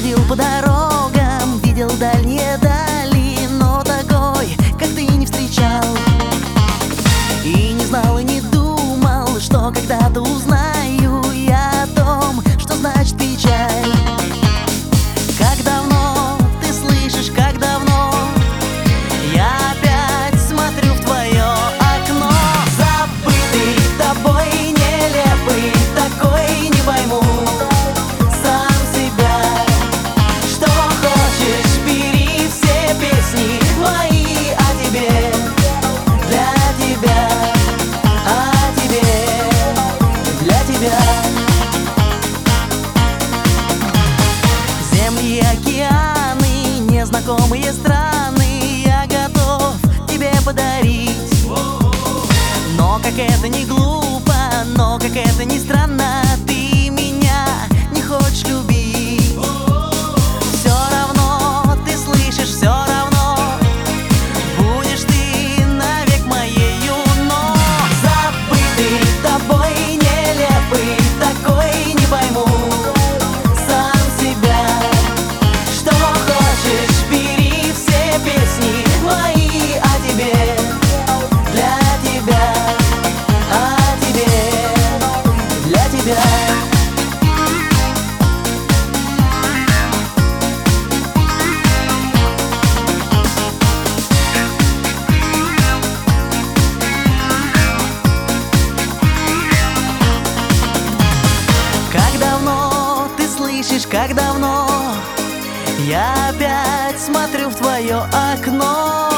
Ходил по дорогам, видел дальние дали, но такой, как ты, не встречал. И не знал, и не думал, что когда-то узнаю я о том, что значит печаль. Как давно ты слышишь, как давно я опять смотрю в твое окно. Забытый тобой, нелепый такой, не пойму сам себя. Что хочешь, бери все песни мои о тебе, для тебя, о тебе, для тебя. Земли и океаны, незнакомые страны я готов тебе подарить. Но как это не глупо, но как это не странно, ты меня не хочешь любить. Все равно ты слышишь, все равно будешь ты навек моею. Но забытый тобой, нелепый такой, не пойму сам себя. Что хочешь, бери все песни мои о тебе, для тебя, о тебе, для тебя. Как давно ты слышишь, как давно я опять смотрю в твое окно.